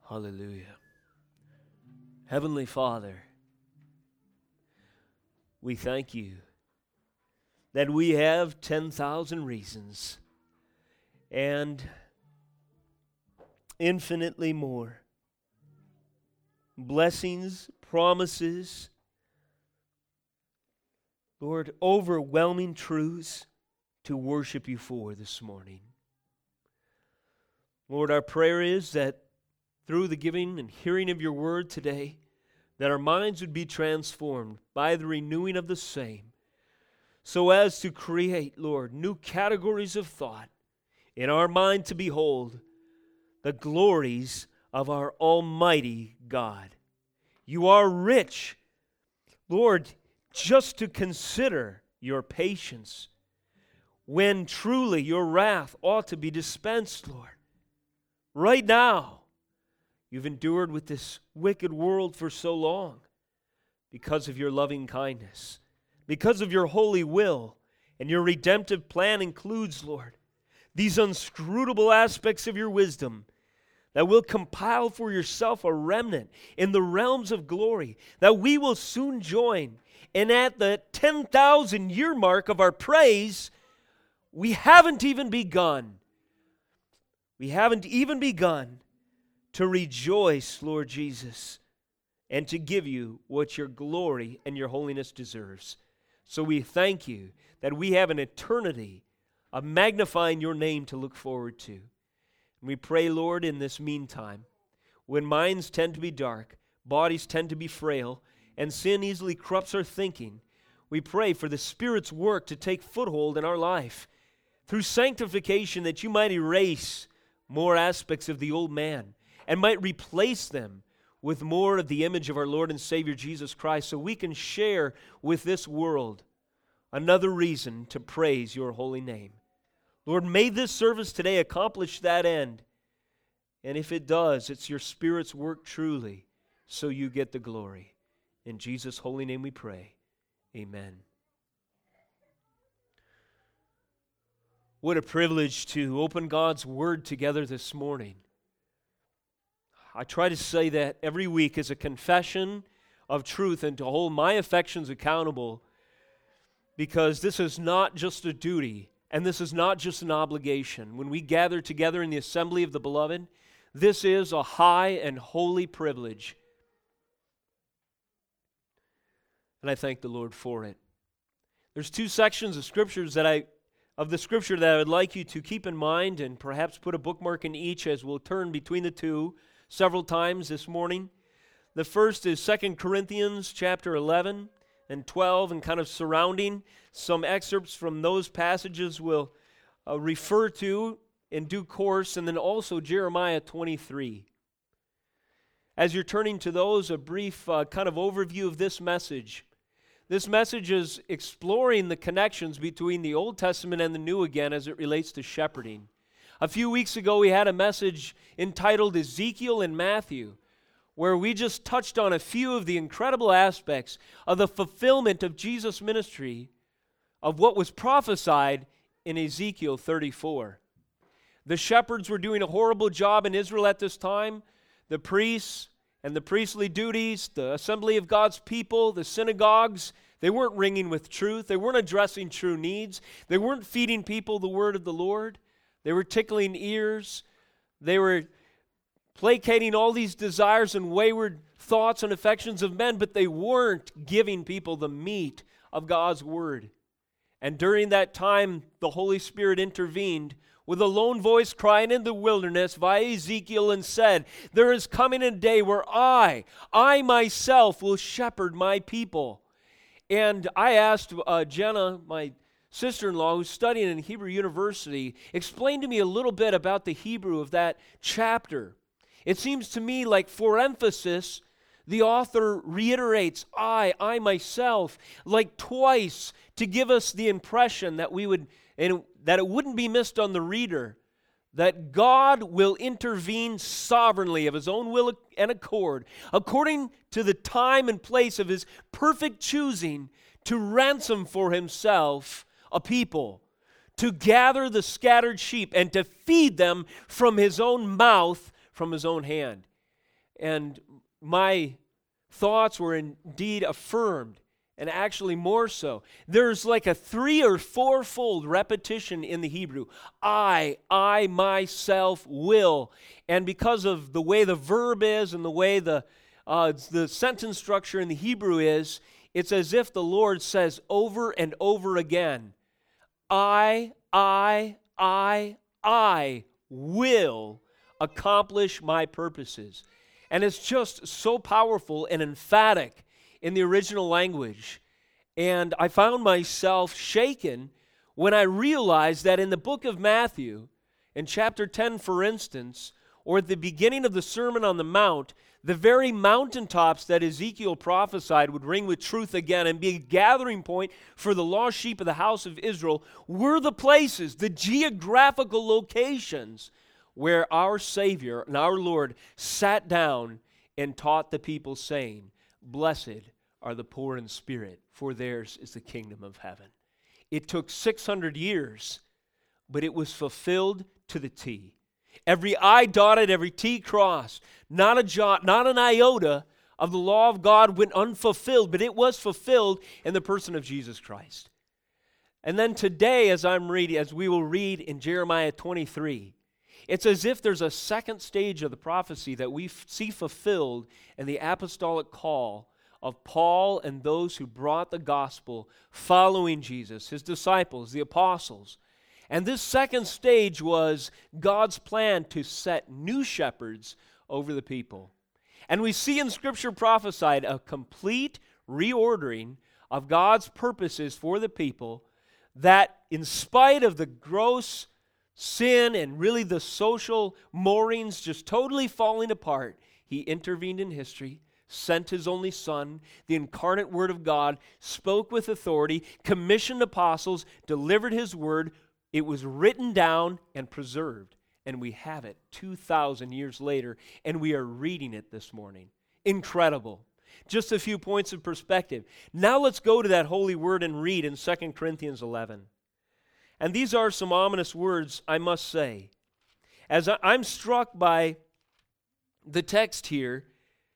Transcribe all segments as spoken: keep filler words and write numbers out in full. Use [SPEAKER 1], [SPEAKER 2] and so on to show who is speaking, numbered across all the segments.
[SPEAKER 1] Hallelujah. Heavenly Father, we thank you that we have ten thousand reasons and infinitely more blessings, promises, Lord, overwhelming truths to worship you for this morning. Lord, our prayer is that through the giving and hearing of your word today, that our minds would be transformed by the renewing of the same, so as to create, Lord, new categories of thought in our mind to behold the glories of our Almighty God. You are rich, Lord, just to consider your patience, when truly your wrath ought to be dispensed, Lord. Right now, you've endured with this wicked world for so long because of your loving kindness, because of your holy will, and your redemptive plan includes, Lord, these inscrutable aspects of your wisdom that will compile for yourself a remnant in the realms of glory that we will soon join. And at the ten thousand year mark of our praise, we haven't even begun. We haven't even begun to rejoice, Lord Jesus, and to give you what your glory and your holiness deserves. So we thank you that we have an eternity of magnifying your name to look forward to. And we pray, Lord, in this meantime, when minds tend to be dark, bodies tend to be frail, and sin easily corrupts our thinking, we pray for the Spirit's work to take foothold in our life through sanctification, that you might erase more aspects of the old man and might replace them with more of the image of our Lord and Savior Jesus Christ, so we can share with this world another reason to praise your holy name. Lord, may this service today accomplish that end. And if it does, it's your Spirit's work truly, so you get the glory. In Jesus' holy name we pray. Amen. What a privilege to open God's Word together this morning. I try to say that every week as a confession of truth and to hold my affections accountable, because this is not just a duty and this is not just an obligation. When we gather together in the assembly of the beloved, this is a high and holy privilege. And I thank the Lord for it. There's two sections of scriptures that I of the scripture that I would like you to keep in mind and perhaps put a bookmark in each as we'll turn between the two several times this morning. The first is Second Corinthians chapter eleven and twelve, and kind of surrounding some excerpts from those passages we'll uh, refer to in due course, and then also Jeremiah twenty-three. As you're turning to those, a brief uh, kind of overview of this message. This message is exploring the connections between the Old Testament and the New again as it relates to shepherding. A few weeks ago, we had a message entitled Ezekiel and Matthew, where we just touched on a few of the incredible aspects of the fulfillment of Jesus' ministry of what was prophesied in Ezekiel thirty-four. The shepherds were doing a horrible job in Israel at this time. The priests and the priestly duties, the assembly of God's people, the synagogues, they weren't ringing with truth. They weren't addressing true needs. They weren't feeding people the word of the Lord. They were tickling ears. They were placating all these desires and wayward thoughts and affections of men, but they weren't giving people the meat of God's word. And during that time, the Holy Spirit intervened with a lone voice crying in the wilderness via Ezekiel and said, "There is coming a day where I, I myself will shepherd my people." And I asked uh, Jenna, my sister-in-law, who's studying in Hebrew University, explain to me a little bit about the Hebrew of that chapter. It seems to me like for emphasis, the author reiterates, I, I myself, like twice to give us the impression that we would, and that it wouldn't be missed on the reader, that God will intervene sovereignly of His own will and accord, according to the time and place of His perfect choosing, to ransom for Himself a people, to gather the scattered sheep and to feed them from His own mouth, from His own hand. and my thoughts were indeed affirmed, and actually more so. There's like a three or four-fold repetition in the Hebrew. I, I myself will. And because of the way the verb is and the way the, uh, the sentence structure in the Hebrew is, it's as if the Lord says over and over again, I, I, I, I will accomplish my purposes. And it's just so powerful and emphatic in the original language. And I found myself shaken when I realized that in the book of Matthew, in chapter ten, for instance, or at the beginning of the Sermon on the Mount, the very mountaintops that Ezekiel prophesied would ring with truth again and be a gathering point for the lost sheep of the house of Israel were the places, the geographical locations where our Savior and our Lord sat down and taught the people, saying, "Blessed are the poor in spirit, for theirs is the kingdom of heaven." It took six hundred years, but it was fulfilled to the T. Every I dotted, every T crossed. Not a jot, not an iota of the law of God went unfulfilled, but it was fulfilled in the person of Jesus Christ. And then today, as I'm reading, as we will read in Jeremiah twenty-three, it's as if there's a second stage of the prophecy that we f- see fulfilled in the apostolic call of Paul and those who brought the gospel following Jesus, his disciples, the apostles. And this second stage was God's plan to set new shepherds over the people. And we see in Scripture prophesied a complete reordering of God's purposes for the people, that in spite of the gross sin and really the social moorings just totally falling apart, he intervened in history, sent his only Son, the incarnate Word of God, spoke with authority, commissioned apostles, delivered his word. It was written down and preserved, and we have it two thousand years later, and we are reading it this morning. Incredible. Just a few points of perspective. Now let's go to that holy word and read in Second Corinthians eleven. And these are some ominous words, I must say. As I'm struck by the text here,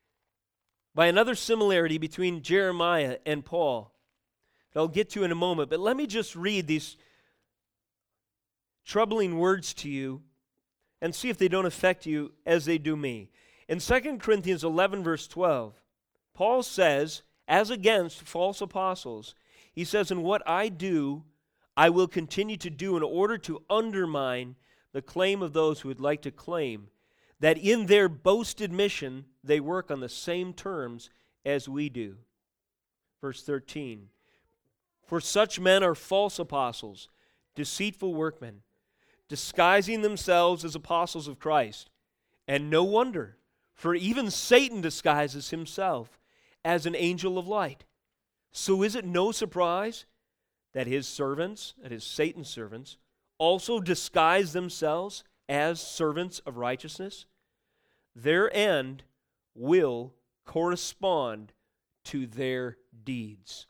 [SPEAKER 1] by another similarity between Jeremiah and Paul that I'll get to in a moment, but let me just read these troubling words to you and see if they don't affect you as they do me. In Second Corinthians eleven, verse twelve, Paul says, as against false apostles, he says, "And what I do, I will continue to do in order to undermine the claim of those who would like to claim that in their boasted mission they work on the same terms as we do." Verse thirteen, "For such men are false apostles, deceitful workmen, disguising themselves as apostles of Christ. And no wonder, for even Satan disguises himself as an angel of light. So is it no surprise that his servants, that is Satan's servants, also disguise themselves as servants of righteousness? Their end will correspond to their deeds."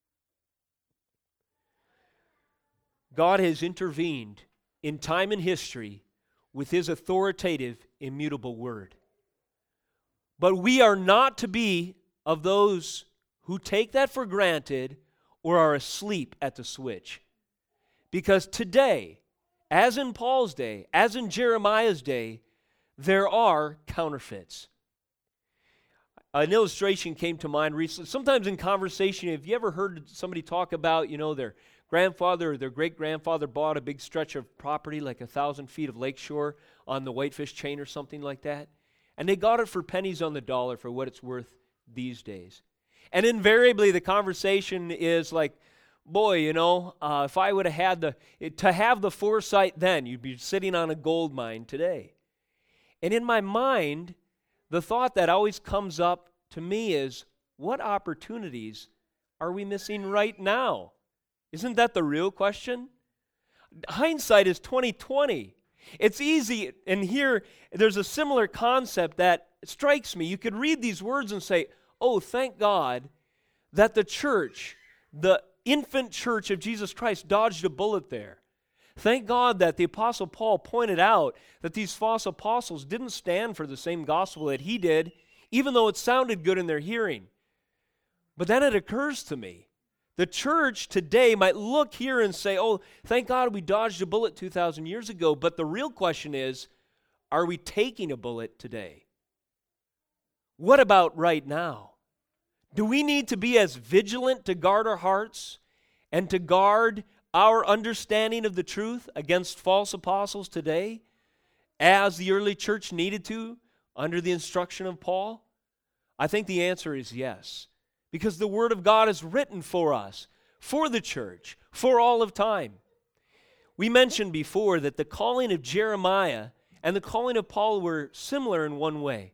[SPEAKER 1] God has intervened in time and history with his authoritative, immutable word. But we are not to be of those who take that for granted or are asleep at the switch. Because today, as in Paul's day, as in Jeremiah's day, there are counterfeits. An illustration came to mind recently. Sometimes in conversation, have you ever heard somebody talk about, you know, their grandfather or their great-grandfather bought a big stretch of property, like a thousand feet of lakeshore on the Whitefish chain or something like that? And they got it for pennies on the dollar for what it's worth these days. And invariably the conversation is like, boy, you know, uh, if I would have had the, it, to have the foresight then, you'd be sitting on a gold mine today. And in my mind, the thought that always comes up to me is, what opportunities are we missing right now? Isn't that the real question? Hindsight is twenty twenty. It's easy, and here there's a similar concept that strikes me. You could read these words and say, oh, thank God that the church, the infant church of Jesus Christ, dodged a bullet there. Thank God that the Apostle Paul pointed out that these false apostles didn't stand for the same gospel that he did. even though it sounded good in their hearing. But then it occurs to me, the church today might look here and say, oh, thank God we dodged a bullet two thousand years ago. But the real question is, are we taking a bullet today? What about right now? Do we need to be as vigilant to guard our hearts and to guard our understanding of the truth against false apostles today as the early church needed to under the instruction of Paul? I think the answer is yes, because the Word of God is written for us, for the church, for all of time. We mentioned before that the calling of Jeremiah and the calling of Paul were similar in one way.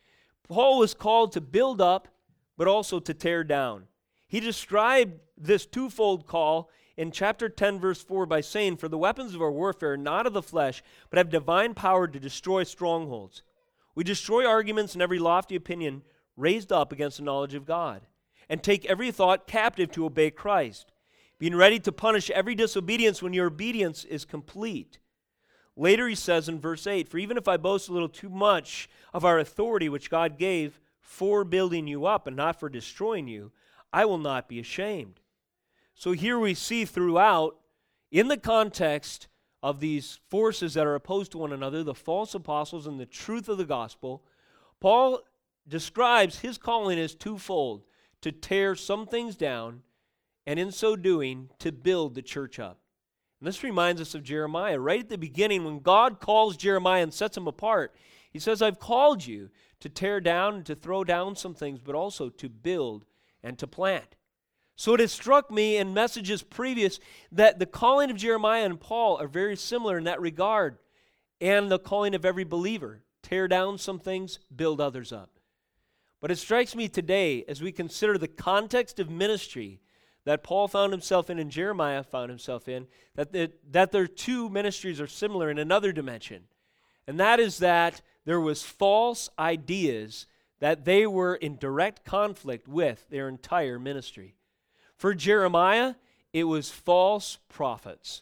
[SPEAKER 1] Paul was called to build up, but also to tear down. He described this twofold call in chapter ten, verse four by saying, "For the weapons of our warfare are not of the flesh, but have divine power to destroy strongholds. We destroy arguments and every lofty opinion raised up against the knowledge of God, and take every thought captive to obey Christ, being ready to punish every disobedience when your obedience is complete." Later he says in verse eight, "For even if I boast a little too much of our authority which God gave for building you up and not for destroying you, I will not be ashamed." So here we see throughout, in the context of these forces that are opposed to one another, the false apostles and the truth of the gospel, Paul describes his calling as twofold: to tear some things down, and in so doing, to build the church up. And this reminds us of Jeremiah. Right at the beginning, when God calls Jeremiah and sets him apart, he says, "I've called you to tear down and to throw down some things, but also to build and to plant." So it has struck me in messages previous that the calling of Jeremiah and Paul are very similar in that regard, and the calling of every believer: tear down some things, build others up. But it strikes me today, as we consider the context of ministry that Paul found himself in and Jeremiah found himself in, that, the, that their two ministries are similar in another dimension. And that is that there was false ideas that they were in direct conflict with their entire ministry. For Jeremiah, it was false prophets.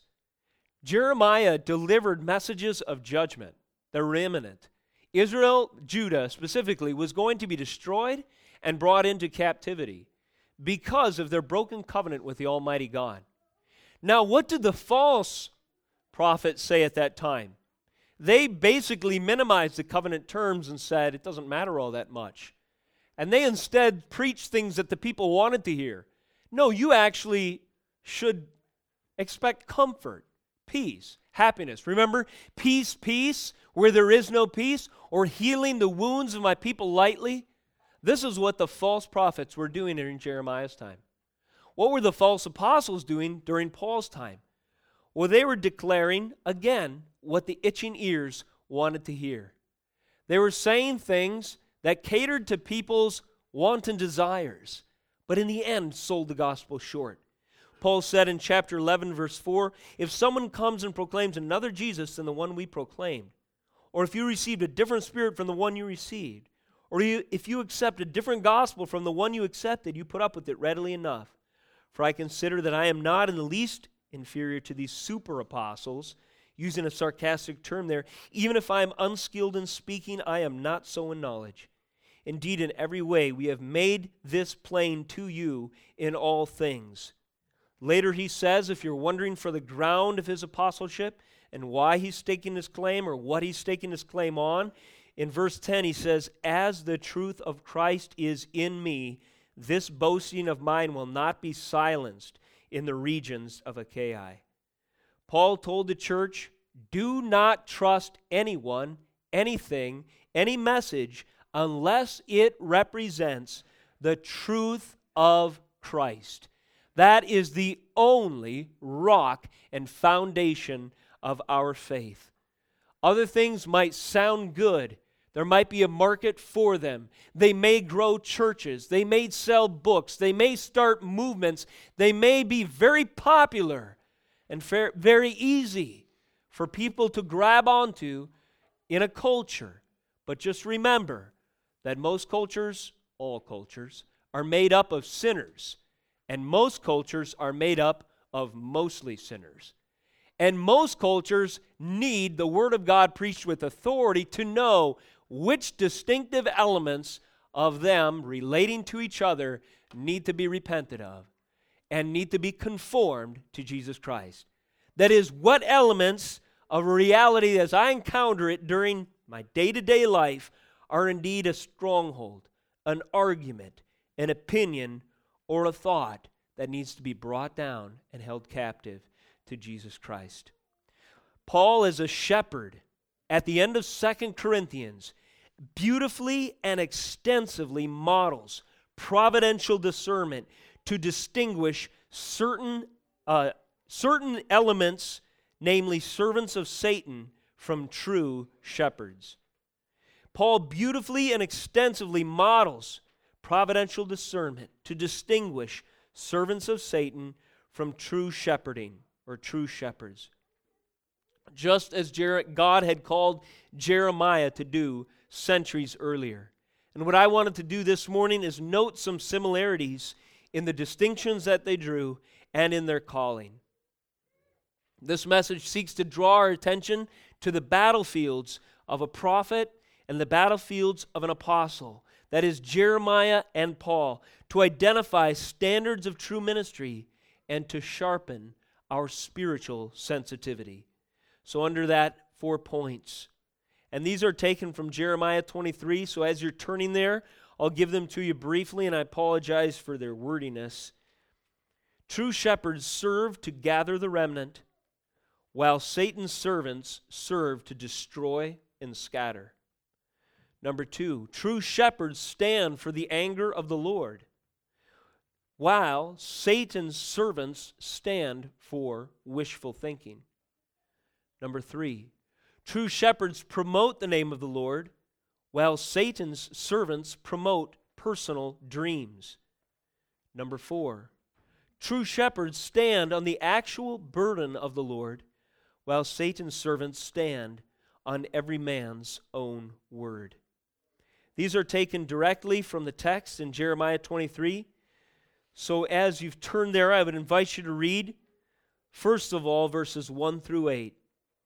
[SPEAKER 1] Jeremiah delivered messages of judgment that were imminent. Israel, Judah specifically, was going to be destroyed and brought into captivity because of their broken covenant with the Almighty God. Now, what did the false prophets say at that time? They basically minimized the covenant terms and said it doesn't matter all that much. And they instead preached things that the people wanted to hear. No, you actually should expect comfort, peace, happiness. Remember, peace, peace, where there is no peace, or healing the wounds of my people lightly. This is what the false prophets were doing during Jeremiah's time. What were the false apostles doing during Paul's time? Well, they were declaring, again, what the itching ears wanted to hear. They were saying things that catered to people's wanton desires, but in the end sold the gospel short. Paul said in chapter eleven, verse four, "If someone comes and proclaims another Jesus than the one we proclaimed, or if you received a different spirit from the one you received, or you, if you accept a different gospel from the one you accepted, you put up with it readily enough. For I consider that I am not in the least inferior to these super apostles," using a sarcastic term there. "Even if I am unskilled in speaking, I am not so in knowledge. Indeed, in every way we have made this plain to you in all things." Later he says, if you're wondering for the ground of his apostleship and why he's staking his claim or what he's staking his claim on, in verse ten he says, "As the truth of Christ is in me, this boasting of mine will not be silenced in the regions of Achaia." Paul told the church, do not trust anyone, anything, any message, unless it represents the truth of Christ. That is the only rock and foundation of our faith. Other things might sound good. There might be a market for them. They may grow churches. They may sell books. They may start movements. They may be very popular and very easy for people to grab onto in a culture. But just remember that most cultures, all cultures, are made up of sinners. And most cultures are made up of mostly sinners. And most cultures need the Word of God preached with authority to know which distinctive elements of them relating to each other need to be repented of and need to be conformed to Jesus Christ. That is, what elements of reality as I encounter it during my day-to-day life are indeed a stronghold, an argument, an opinion, or a thought that needs to be brought down and held captive to Jesus Christ. Paul, as a shepherd, at the end of Second Corinthians, beautifully and extensively models providential discernment to distinguish certain, uh, certain elements, namely servants of Satan, from true shepherds. Paul beautifully and extensively models providential discernment to distinguish servants of Satan from true shepherding or true shepherds. Just as Jer- God had called Jeremiah to do centuries earlier. And what I wanted to do this morning is note some similarities in the distinctions that they drew and in their calling. This message seeks to draw our attention to the battlefields of a prophet and the battlefields of an apostle, that is Jeremiah and Paul, to identify standards of true ministry and to sharpen our spiritual sensitivity. So under that, four points. And these are taken from Jeremiah twenty-three, so as you're turning there, I'll give them to you briefly, and I apologize for their wordiness. True shepherds serve to gather the remnant, while Satan's servants serve to destroy and scatter. Number two, true shepherds stand for the anger of the Lord, while Satan's servants stand for wishful thinking. Number three, true shepherds promote the name of the Lord, while Satan's servants promote personal dreams. Number four, true shepherds stand on the actual burden of the Lord, while Satan's servants stand on every man's own word. These are taken directly from the text in Jeremiah twenty-three. So as you've turned there, I would invite you to read, first of all, verses one through eight.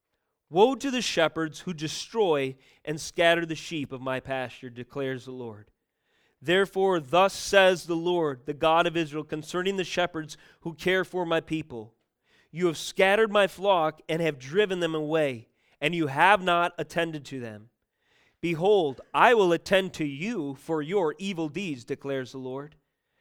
[SPEAKER 1] Woe to the shepherds who destroy and scatter the sheep of my pasture, declares the Lord. Therefore, thus says the Lord, the God of Israel, concerning the shepherds who care for my people. You have scattered my flock and have driven them away, and you have not attended to them. Behold, I will attend to you for your evil deeds, declares the Lord.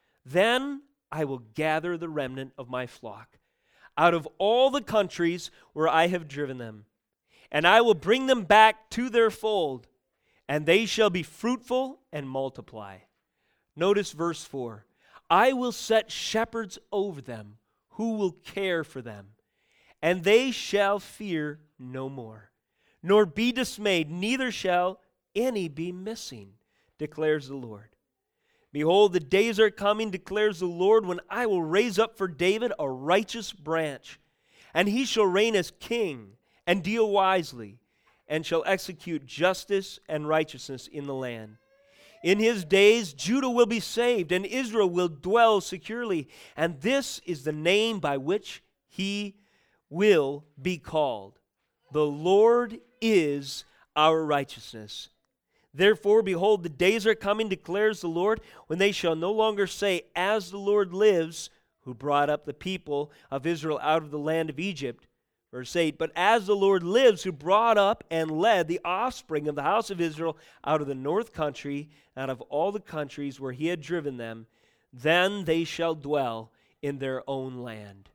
[SPEAKER 1] Then I will gather the remnant of my flock out of all the countries where I have driven them, and I will bring them back to their fold, and they shall be fruitful and multiply. Notice verse four. I will set shepherds over them who will care for them, and they shall fear no more, nor be dismayed, neither shall any be missing, declares the Lord. Behold, the days are coming, declares the Lord, when I will raise up for David a righteous branch, and he shall reign as king and deal wisely, and shall execute justice and righteousness in the land. In his days Judah will be saved, and Israel will dwell securely, and this is the name by which he will be called. The Lord is our righteousness. Therefore, behold, the days are coming, declares the Lord, when they shall no longer say, as the Lord lives, who brought up the people of Israel out of the land of Egypt. Verse eight, but as the Lord lives, who brought up and led the offspring of the house of Israel out of the north country, out of all the countries where he had driven them, then they shall dwell in their own land.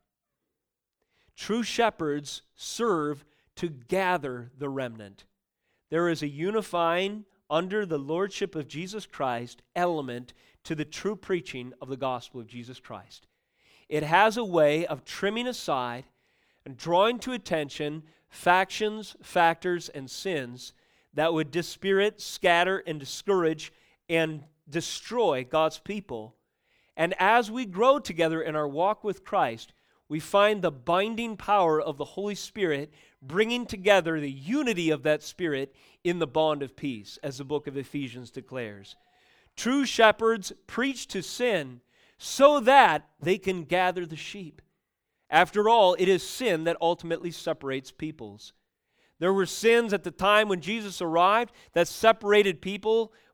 [SPEAKER 1] True shepherds serve to gather the remnant. There is a unifying, under the lordship of Jesus Christ, element to the true preaching of the gospel of Jesus Christ. It has a way of trimming aside and drawing to attention factions, factors, and sins that would dispirit, scatter, and discourage and destroy God's people. And as we grow together in our walk with Christ, we find the binding power of the Holy Spirit bringing together the unity of that Spirit in the bond of peace, as the book of Ephesians declares. True shepherds preach to sin so that they can gather the sheep. After all, it is sin that ultimately separates peoples. There were sins at the time when Jesus arrived that separated people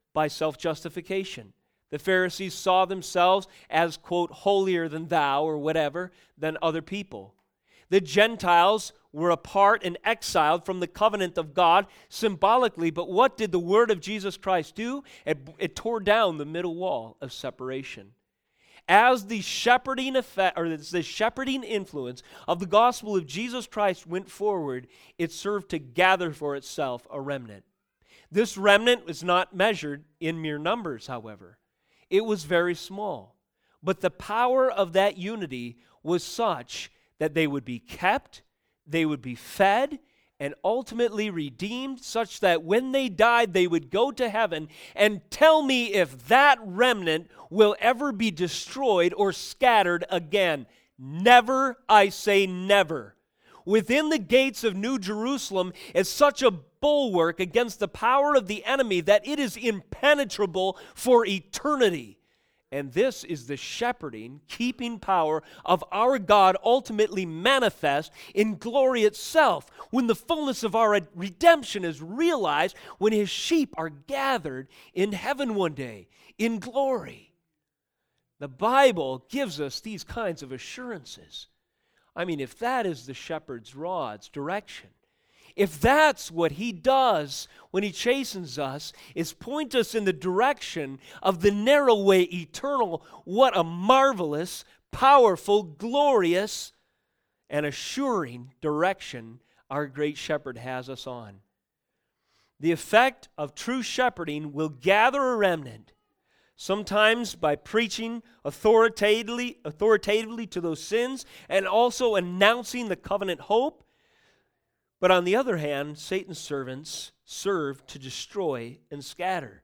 [SPEAKER 1] by self-justification. The Pharisees saw themselves as, quote, holier than thou or whatever than other people. The Gentiles were apart and exiled from the covenant of God symbolically, but what did the word of Jesus Christ do? It, it tore down the middle wall of separation. As the shepherding effect, or the shepherding influence of the gospel of Jesus Christ went forward, it served to gather for itself a remnant. This remnant was not measured in mere numbers, however. It was very small. But the power of that unity was such that they would be kept, they would be fed, and ultimately redeemed, such that when they died, they would go to heaven. And tell me if that remnant will ever be destroyed or scattered again. Never, I say never. Within the gates of New Jerusalem is such a bulwark against the power of the enemy that it is impenetrable for eternity. And this is the shepherding, keeping power of our God ultimately manifest in glory itself, when the fullness of our redemption is realized, when His sheep are gathered in heaven one day, in glory. The Bible gives us these kinds of assurances. I mean, if that is the shepherd's rod's direction, if that's what He does when He chastens us, is point us in the direction of the narrow way eternal, what a marvelous, powerful, glorious, and assuring direction our great shepherd has us on. The effect of true shepherding will gather a remnant, sometimes by preaching authoritatively, authoritatively to those sins and also announcing the covenant hope. But on the other hand, Satan's servants serve to destroy and scatter.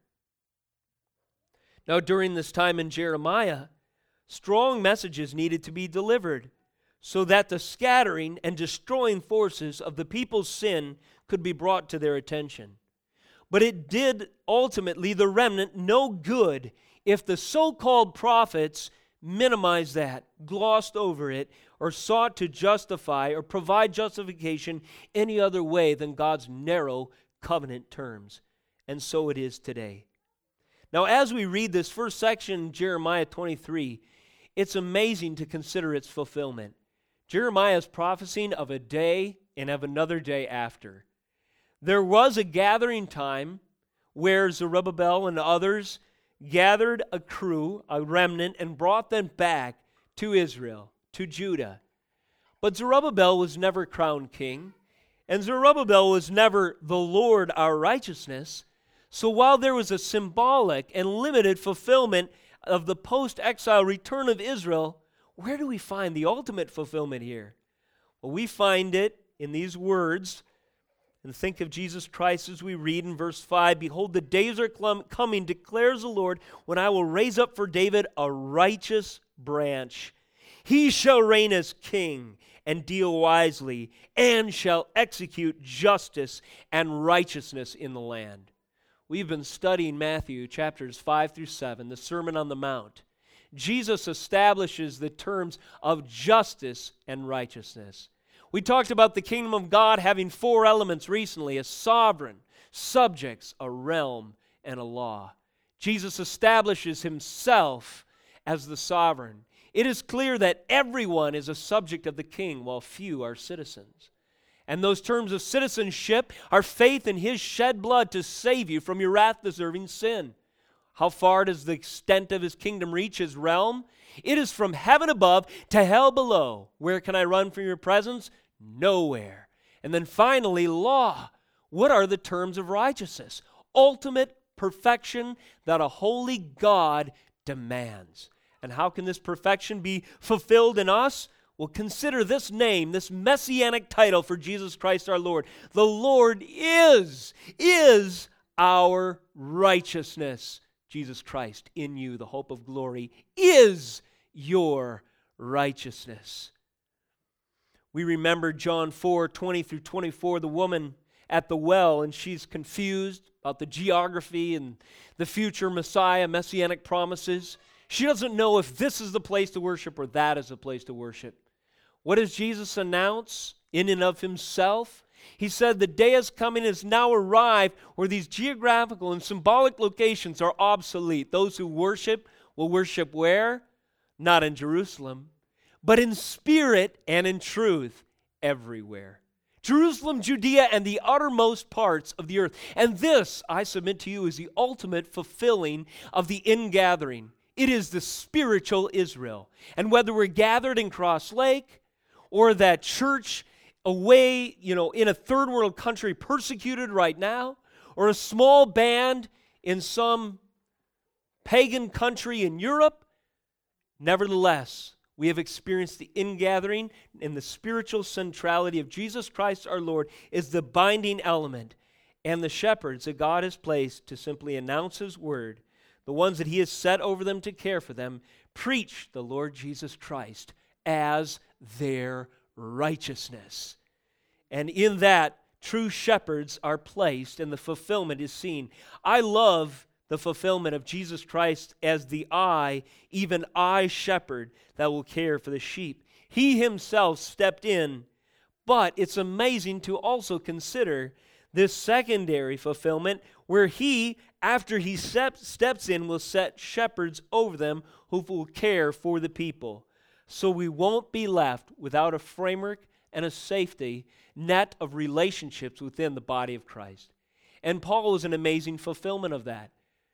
[SPEAKER 1] Now, during this time in Jeremiah, strong messages needed to be delivered so that the scattering and destroying forces of the people's sin could be brought to their attention. But it did ultimately the remnant no good if the so-called prophets minimized that, glossed over it, or sought to justify or provide justification any other way than God's narrow covenant terms. And so it is today. Now, as we read this first section in Jeremiah twenty-three, it's amazing to consider its fulfillment. Jeremiah is prophesying of a day and of another day after. There was a gathering time where Zerubbabel and others gathered a crew, a remnant, and brought them back to Israel, to Judah. But Zerubbabel was never crowned king, and Zerubbabel was never the Lord our righteousness. So while there was a symbolic and limited fulfillment of the post-exile return of Israel, where do we find the ultimate fulfillment here? Well, we find it in these words. And think of Jesus Christ as we read in verse five, "Behold, the days are coming, declares the Lord, when I will raise up for David a righteous branch. He shall reign as king and deal wisely, and shall execute justice and righteousness in the land." We've been studying Matthew chapters five through seven, the Sermon on the Mount. Jesus establishes the terms of justice and righteousness. We talked about the kingdom of God having four elements recently: a sovereign, subjects, a realm, and a law. Jesus establishes Himself as the sovereign. It is clear that everyone is a subject of the king, while few are citizens. And those terms of citizenship are faith in His shed blood to save you from your wrath-deserving sin. How far does the extent of His kingdom reach, His realm? It is from heaven above to hell below. Where can I run from your presence? Nowhere. And then finally, law. What are the terms of righteousness? Ultimate perfection that a holy God demands. And how can this perfection be fulfilled in us? Well, consider this name, this messianic title for Jesus Christ our Lord. The Lord is, is our righteousness. Jesus Christ in you, the hope of glory, is your righteousness. We remember John four, twenty through twenty-four, the woman at the well, and she's confused about the geography and the future Messiah, messianic promises. She doesn't know if this is the place to worship or that is the place to worship. What does Jesus announce in and of Himself? He said the day is coming, has now arrived, where these geographical and symbolic locations are obsolete. Those who worship will worship where? Not in Jerusalem, but in spirit and in truth everywhere. Jerusalem, Judea, and the uttermost parts of the earth. And this, I submit to you, is the ultimate fulfilling of the ingathering. It is the spiritual Israel. And whether we're gathered in Cross Lake or that church away, you know, in a third world country persecuted right now, or a small band in some pagan country in Europe, nevertheless, we have experienced the ingathering, and the spiritual centrality of Jesus Christ our Lord is the binding element. And the shepherds that God has placed to simply announce His word, the ones that He has set over them to care for them, preach the Lord Jesus Christ as their righteousness. And in that, true shepherds are placed, and the fulfillment is seen. I love the fulfillment of Jesus Christ as the I, even I shepherd, that will care for the sheep. He Himself stepped in, but it's amazing to also consider this secondary fulfillment where He, after He step, steps in, will set shepherds over them who will care for the people. So we won't be left without a framework and a safety net of relationships within the body of Christ. And Paul is an amazing fulfillment of that.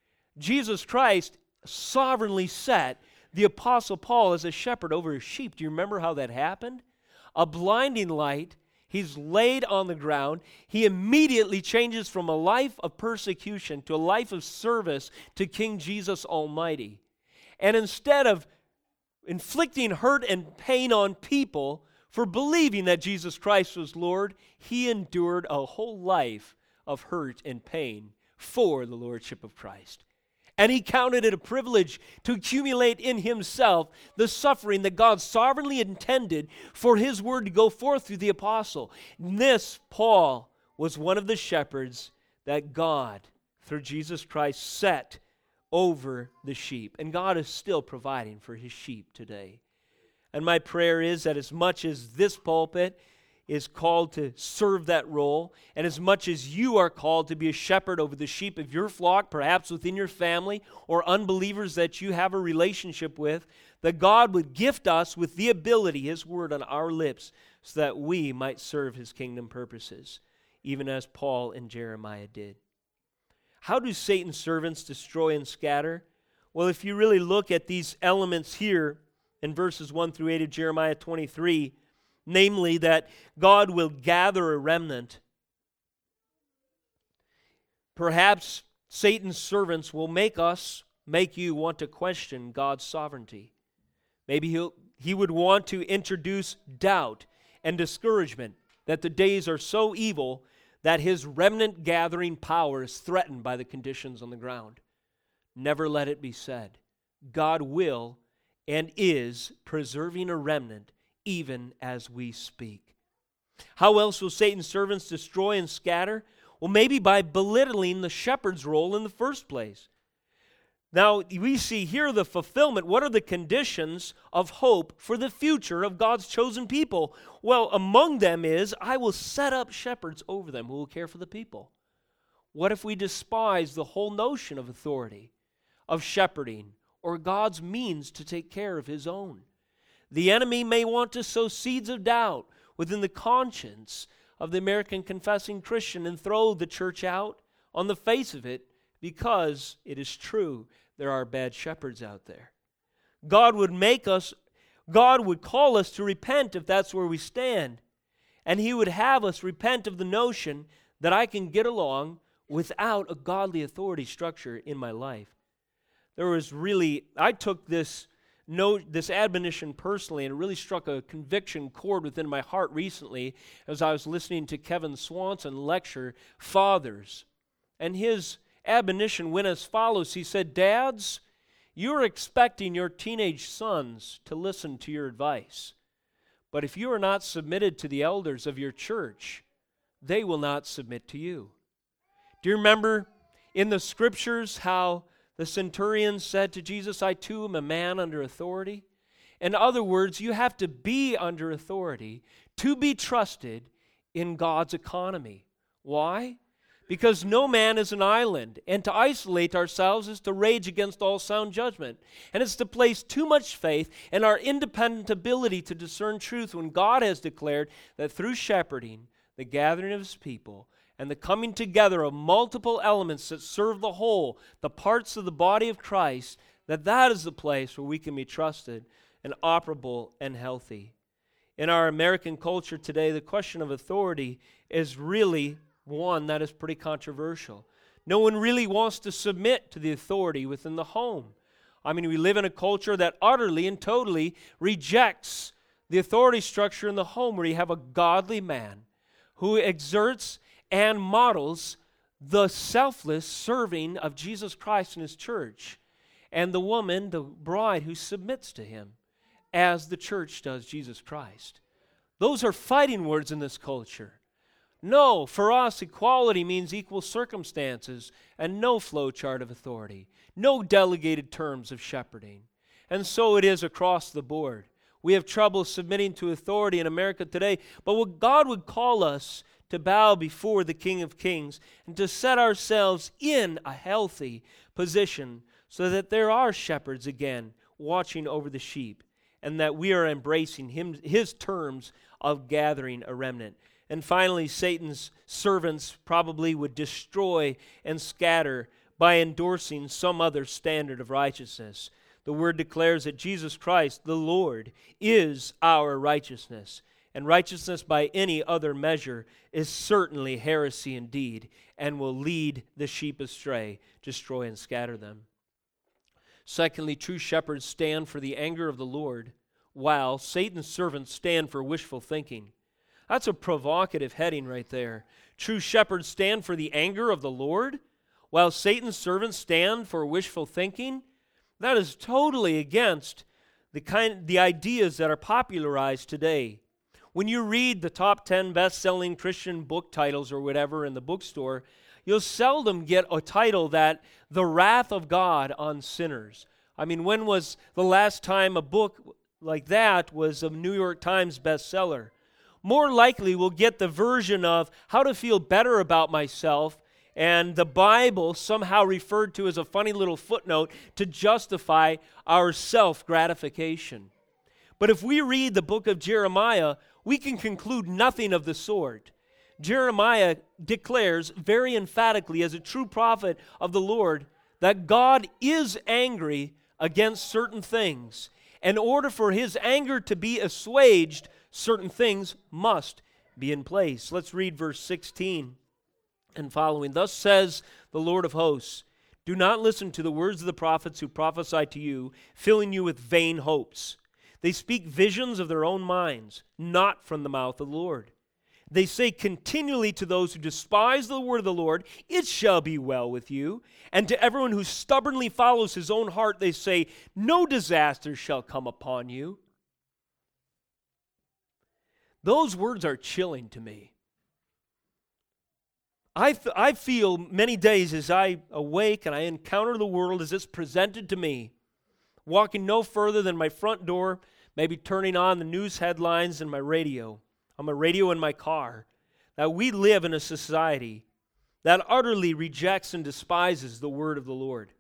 [SPEAKER 1] Jesus Christ sovereignly set the Apostle Paul as a shepherd over his sheep. Do you remember how that happened? A blinding light, he's laid on the ground. He immediately changes from a life of persecution to a life of service to King Jesus Almighty. And instead of inflicting hurt and pain on people for believing that Jesus Christ was Lord, he endured a whole life of hurt and pain for the Lordship of Christ. And he counted it a privilege to accumulate in himself the suffering that God sovereignly intended for His word to go forth through the apostle. And this, Paul, was one of the shepherds that God, through Jesus Christ, set over the sheep. And God is still providing for His sheep today. And my prayer is that as much as this pulpit is called to serve that role, and as much as you are called to be a shepherd over the sheep of your flock, perhaps within your family or unbelievers that you have a relationship with, that God would gift us with the ability, His word on our lips, so that we might serve His kingdom purposes, even as Paul and Jeremiah did. How do Satan's servants destroy and scatter? Well, if you really look at these elements here in verses one through eight of Jeremiah twenty-three, namely that God will gather a remnant. Perhaps Satan's servants will make us, make you want to question God's sovereignty. Maybe he'll, he would want to introduce doubt and discouragement that the days are so evil that His remnant gathering power is threatened by the conditions on the ground. Never let it be said. God will and is preserving a remnant even as we speak. How else will Satan's servants destroy and scatter? Well, maybe by belittling the shepherd's role in the first place. Now, we see here the fulfillment. What are the conditions of hope for the future of God's chosen people? Well, among them is, I will set up shepherds over them who will care for the people. What if we despise the whole notion of authority, of shepherding, or God's means to take care of His own? The enemy may want to sow seeds of doubt within the conscience of the American confessing Christian and throw the church out on the face of it because it is true there are bad shepherds out there. God would make us, God would call us to repent if that's where we stand. And He would have us repent of the notion that I can get along without a godly authority structure in my life. There was really, I took this Know this admonition personally, and it really struck a conviction chord within my heart recently as I was listening to Kevin Swanson lecture Fathers. And his admonition went as follows. He said, Dads, you're expecting your teenage sons to listen to your advice. But if you are not submitted to the elders of your church, they will not submit to you. Do you remember in the scriptures how the centurion said to Jesus, I too am a man under authority? In other words, you have to be under authority to be trusted in God's economy. Why? Because no man is an island, and to isolate ourselves is to rage against all sound judgment. And it's to place too much faith in our independent ability to discern truth when God has declared that through shepherding, the gathering of His people, and the coming together of multiple elements that serve the whole, the parts of the body of Christ, that that is the place where we can be trusted and operable and healthy. In our American culture today, the question of authority is really one that is pretty controversial. No one really wants to submit to the authority within the home. I mean, we live in a culture that utterly and totally rejects the authority structure in the home, where you have a godly man who exerts and models the selfless serving of Jesus Christ and His church, and the woman, the bride, who submits to Him as the church does Jesus Christ. Those are fighting words in this culture. No, for us, equality means equal circumstances and no flowchart of authority, no delegated terms of shepherding. And so it is across the board. We have trouble submitting to authority in America today, but what God would call us to bow before the King of Kings and to set ourselves in a healthy position so that there are shepherds again watching over the sheep, and that we are embracing him, His terms of gathering a remnant. And finally, Satan's servants probably would destroy and scatter by endorsing some other standard of righteousness. The Word declares that Jesus Christ, the Lord, is our righteousness. And righteousness by any other measure is certainly heresy indeed, and will lead the sheep astray, destroy and scatter them. Secondly, true shepherds stand for the anger of the Lord, while Satan's servants stand for wishful thinking. That's a provocative heading right there. True shepherds stand for the anger of the Lord, while Satan's servants stand for wishful thinking. That is totally against the kind, the ideas that are popularized today. When you read the top ten best-selling Christian book titles or whatever in the bookstore, you'll seldom get a title that the wrath of God on sinners. I mean, when was the last time a book like that was a New York Times bestseller? More likely we'll get the version of how to feel better about myself, and the Bible somehow referred to as a funny little footnote to justify our self-gratification. But if we read the book of Jeremiah, we can conclude nothing of the sort. Jeremiah declares very emphatically, as a true prophet of the Lord, that God is angry against certain things. In order for His anger to be assuaged, certain things must be in place. Let's read verse sixteen and following. Thus says the Lord of hosts, do not listen to the words of the prophets who prophesy to you, filling you with vain hopes. They speak visions of their own minds, not from the mouth of the Lord. They say continually to those who despise the word of the Lord, it shall be well with you. And to everyone who stubbornly follows his own heart, they say, no disaster shall come upon you. Those words are chilling to me. I, th- I feel many days as I awake and I encounter the world as it's presented to me, walking no further than my front door, maybe turning on the news headlines and my radio, on my radio in my car, that we live in a society that utterly rejects and despises the word of the Lord.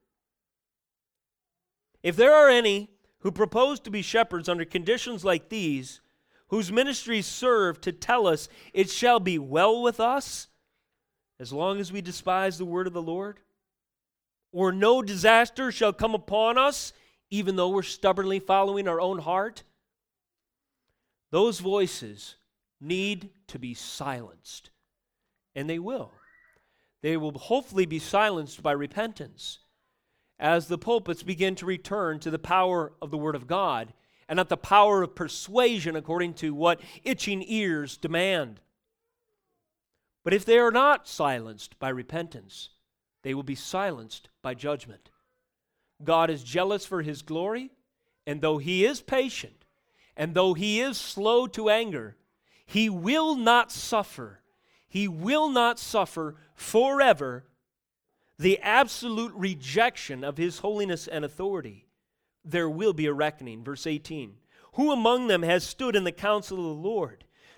[SPEAKER 1] If there are any who propose to be shepherds under conditions like these, whose ministries serve to tell us it shall be well with us, as long as we despise the word of the Lord, or no disaster shall come upon us, even though we're stubbornly following our own heart, those voices need to be silenced. And they will. They will hopefully be silenced by repentance as the pulpits begin to return to the power of the Word of God and not the power of persuasion according to what itching ears demand. But if they are not silenced by repentance, they will be silenced by judgment. God is jealous for His glory, and though He is patient, and though He is slow to anger, He will not suffer, He will not suffer forever the absolute rejection of His holiness and authority. There will be a reckoning. Verse eighteen, who among them has stood in the counsel of the Lord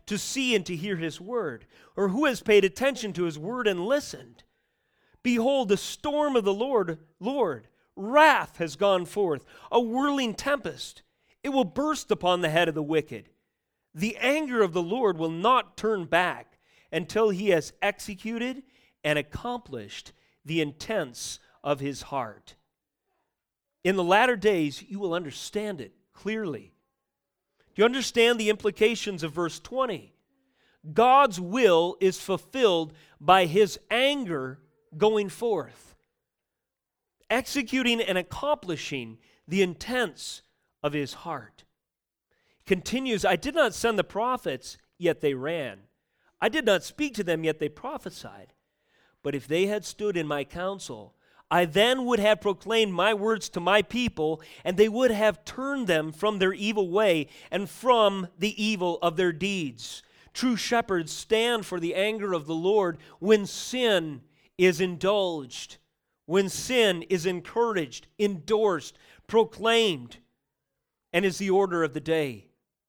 [SPEAKER 1] to see and to hear his word? Or who has paid attention to his word and listened? Behold, the storm of the Lord, Lord, wrath has gone forth, a whirling tempest. It will burst upon the head of the wicked. The anger of the Lord will not turn back until he has executed and accomplished the intents of his heart. In the latter days, you will understand it clearly. Do you understand the implications of verse twenty? God's will is fulfilled by his anger going forth, executing and accomplishing the intents of his heart. Continues, I did not send the prophets, yet they ran. I did not speak to them, yet they prophesied. But if they had stood in my counsel, I then would have proclaimed my words to my people, and they would have turned them from their evil way and from the evil of their deeds. True shepherds stand for the anger of the Lord when sin is indulged, when sin is encouraged, endorsed, proclaimed, and is the order of the day.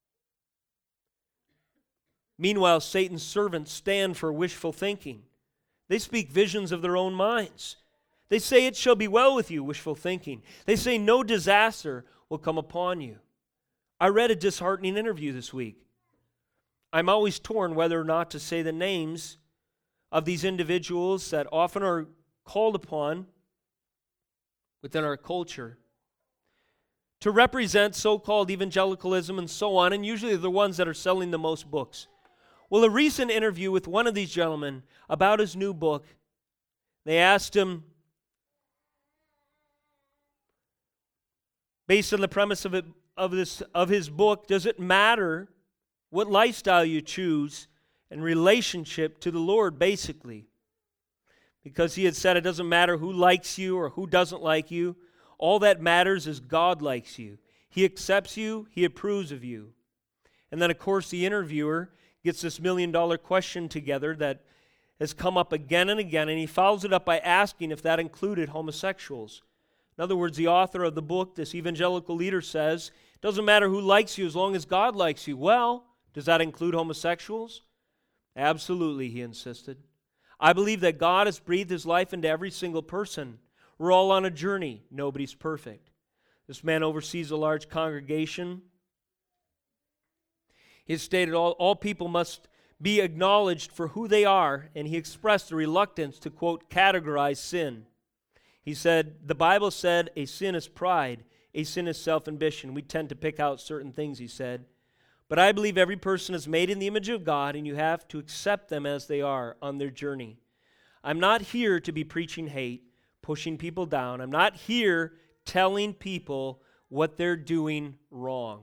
[SPEAKER 1] Meanwhile, Satan's servants stand for wishful thinking. They speak visions of their own minds. They say, it shall be well with you, wishful thinking. They say, no disaster will come upon you. I read a disheartening interview this week. I'm always torn whether or not to say the names of these individuals that often are called upon within our culture to represent so-called evangelicalism and so on, and usually they're the ones that are selling the most books. Well, a recent interview with one of these gentlemen about his new book, they asked him, based on the premise of it, of this of his book, does it matter what lifestyle you choose in relationship to the Lord, basically? Because he had said it doesn't matter who likes you or who doesn't like you. All that matters is God likes you. He accepts you. He approves of you. And then, of course, the interviewer gets this million-dollar question together that has come up again and again, and he follows it up by asking if that included homosexuals. In other words, the author of the book, this evangelical leader, says, it doesn't matter who likes you as long as God likes you. Well, does that include homosexuals? Absolutely, he insisted. I believe that God has breathed his life into every single person. We're all on a journey. Nobody's perfect. This man oversees a large congregation. He stated all, all people must be acknowledged for who they are, and he expressed a reluctance to, quote, categorize sin. He said, the Bible said a sin is pride, a sin is self-ambition. We tend to pick out certain things, he said. But I believe every person is made in the image of God, and you have to accept them as they are on their journey. I'm not here to be preaching hate, pushing people down. I'm not here telling people what they're doing wrong.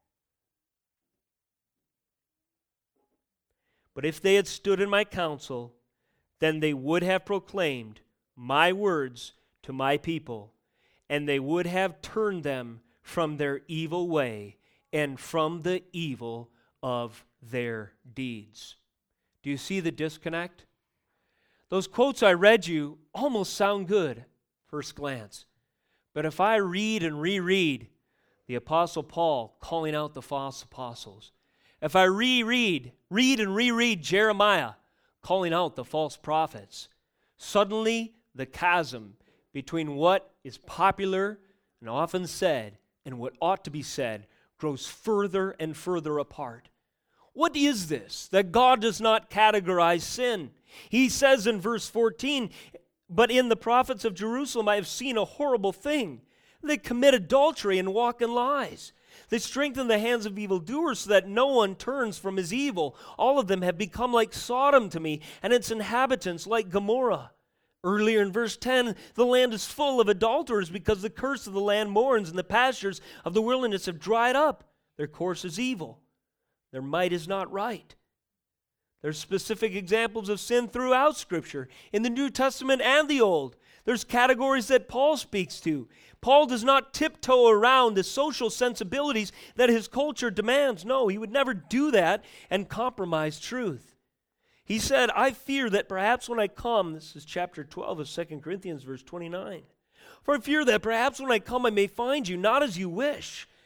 [SPEAKER 1] But if they had stood in my counsel, then they would have proclaimed my words to my people, and they would have turned them from their evil way and from the evil of their deeds. Do you see the disconnect? Those quotes I read you almost sound good, first glance. But if I read and reread the Apostle Paul calling out the false apostles, if I reread, read and reread Jeremiah calling out the false prophets, suddenly the chasm between what is popular and often said and what ought to be said grows further and further apart. What is this? That God does not categorize sin. He says in verse fourteen, but in the prophets of Jerusalem I have seen a horrible thing. They commit adultery and walk in lies. They strengthen the hands of evildoers so that no one turns from his evil. All of them have become like Sodom to me, and its inhabitants like Gomorrah. Earlier in verse ten, the land is full of adulterers because the curse of the land mourns, and the pastures of the wilderness have dried up. Their course is evil. Their might is not right. There's specific examples of sin throughout Scripture, in the New Testament and the Old. There's categories that Paul speaks to. Paul does not tiptoe around the social sensibilities that his culture demands. No, he would never do that and compromise truth. He said, I fear that perhaps when I come, this is chapter twelve of Second Corinthians, verse twenty-nine, for I fear that perhaps when I come I may find you not as you wish,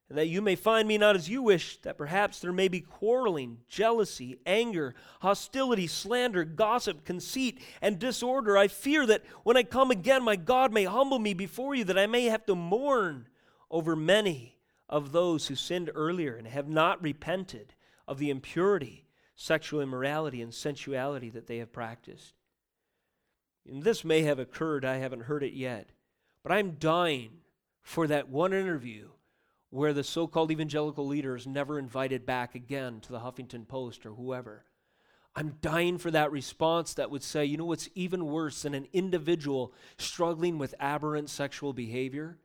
[SPEAKER 1] and that you may find me not as you wish, that perhaps there may be quarreling, jealousy, anger, hostility, slander, gossip, conceit, and disorder. I fear that when I come again, my God may humble me before you, that I may have to mourn over many of those who sinned earlier and have not repented of the impurity, sexual immorality, and sensuality that they have practiced. And this may have occurred, I haven't heard it yet, but I'm dying for that one interview where the so-called evangelical leader is never invited back again to the Huffington Post or whoever. I'm dying for that response that would say, you know what's even worse than an individual struggling with aberrant sexual behavior?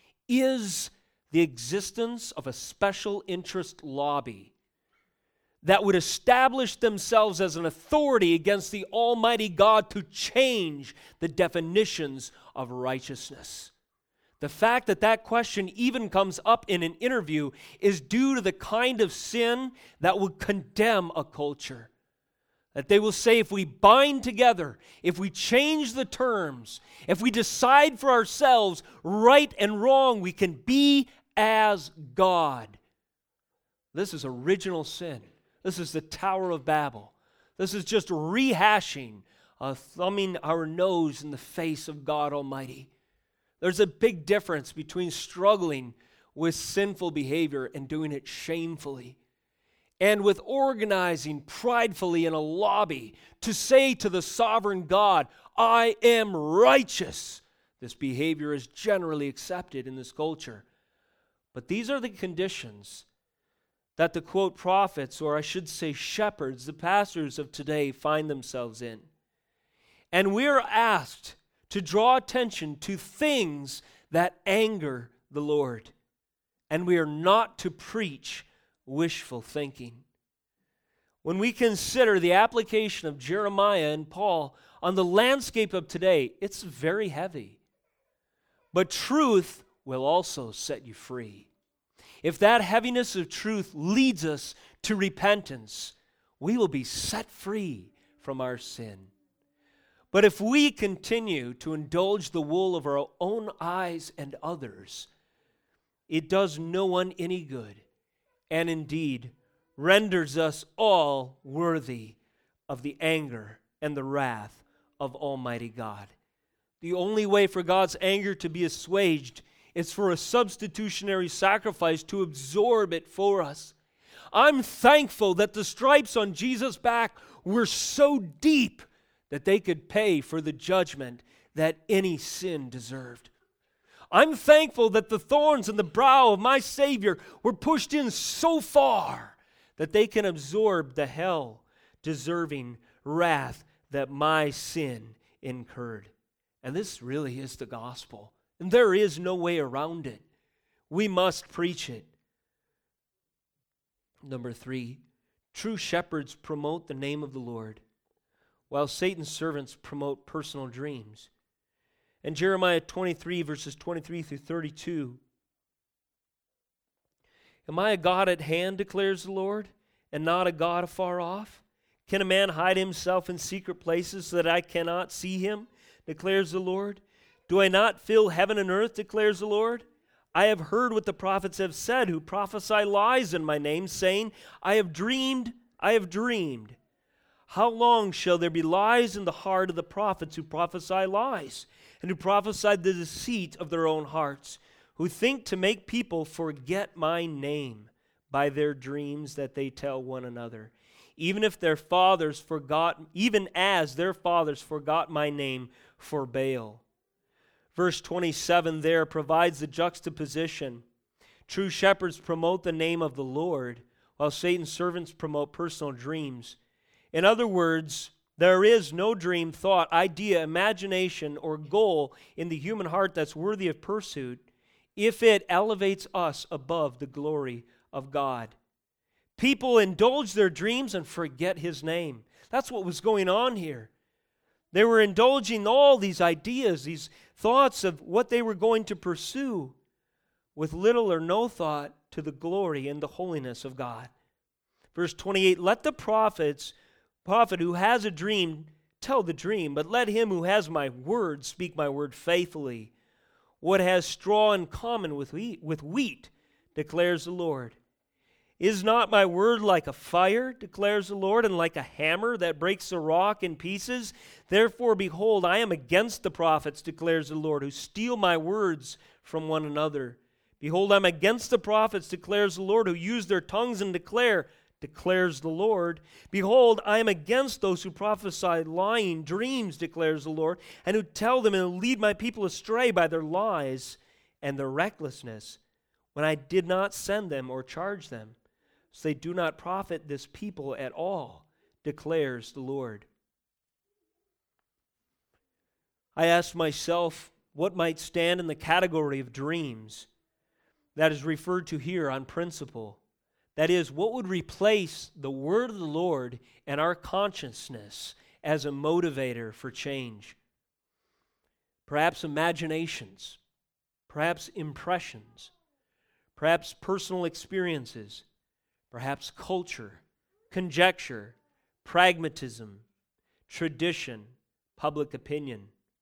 [SPEAKER 1] Is the existence of a special interest lobby that would establish themselves as an authority against the Almighty God to change the definitions of righteousness. The fact that that question even comes up in an interview is due to the kind of sin that would condemn a culture. That they will say, if we bind together, if we change the terms, if we decide for ourselves right and wrong, we can be as God. This is original sin. This is the Tower of Babel. This is just rehashing, uh, thumbing our nose in the face of God Almighty. There's a big difference between struggling with sinful behavior and doing it shamefully, and with organizing pridefully in a lobby to say to the sovereign God, I am righteous. This behavior is generally accepted in this culture. But these are the conditions that the, quote, prophets, or I should say shepherds, the pastors of today find themselves in. And we are asked to draw attention to things that anger the Lord. And we are not to preach wishful thinking. When we consider the application of Jeremiah and Paul on the landscape of today, it's very heavy. But truth will also set you free. If that heaviness of truth leads us to repentance, we will be set free from our sin. But if we continue to indulge the wool of our own eyes and others, it does no one any good, and indeed renders us all worthy of the anger and the wrath of Almighty God. The only way for God's anger to be assuaged is for a substitutionary sacrifice to absorb it for us. I'm thankful that the stripes on Jesus' back were so deep that they could pay for the judgment that any sin deserved. I'm thankful that the thorns in the brow of my Savior were pushed in so far that they can absorb the hell-deserving wrath that my sin incurred. And this really is the gospel. And there is no way around it. We must preach it. Number three, true shepherds promote the name of the Lord, while Satan's servants promote personal dreams. And Jeremiah twenty-three, verses twenty-three through thirty-two. Am I a God at hand, declares the Lord, and not a God afar off? Can a man hide himself in secret places so that I cannot see him, declares the Lord? Do I not fill heaven and earth, declares the Lord? I have heard what the prophets have said, who prophesy lies in my name, saying, I have dreamed, I have dreamed. How long shall there be lies in the heart of the prophets who prophesy lies, and who prophesy the deceit of their own hearts, who think to make people forget my name by their dreams that they tell one another, even if their fathers forgot, even as their fathers forgot my name for Baal. Verse twenty-seven there provides the juxtaposition. True shepherds promote the name of the Lord, while Satan's servants promote personal dreams. In other words, there is no dream, thought, idea, imagination, or goal in the human heart that's worthy of pursuit if it elevates us above the glory of God. People indulge their dreams and forget His name. That's what was going on here. They were indulging all these ideas, these thoughts of what they were going to pursue, with little or no thought to the glory and the holiness of God. Verse twenty-eight, let the prophets, prophet who has a dream tell the dream, but let him who has my word speak my word faithfully. What has straw in common with wheat, with wheat declares the Lord. Is not my word like a fire, declares the Lord, and like a hammer that breaks the rock in pieces? Therefore, behold, I am against the prophets, declares the Lord, who steal my words from one another. Behold, I am against the prophets, declares the Lord, who use their tongues and declare, declares the Lord. Behold, I am against those who prophesy lying dreams, declares the Lord, and who tell them and lead my people astray by their lies and their recklessness, when I did not send them or charge them. So they do not profit this people at all, declares the Lord. I asked myself what might stand in the category of dreams that is referred to here on principle. That is, what would replace the word of the Lord and our consciousness as a motivator for change? Perhaps imaginations, perhaps impressions, perhaps personal experiences, perhaps culture, conjecture, pragmatism, tradition, public opinion.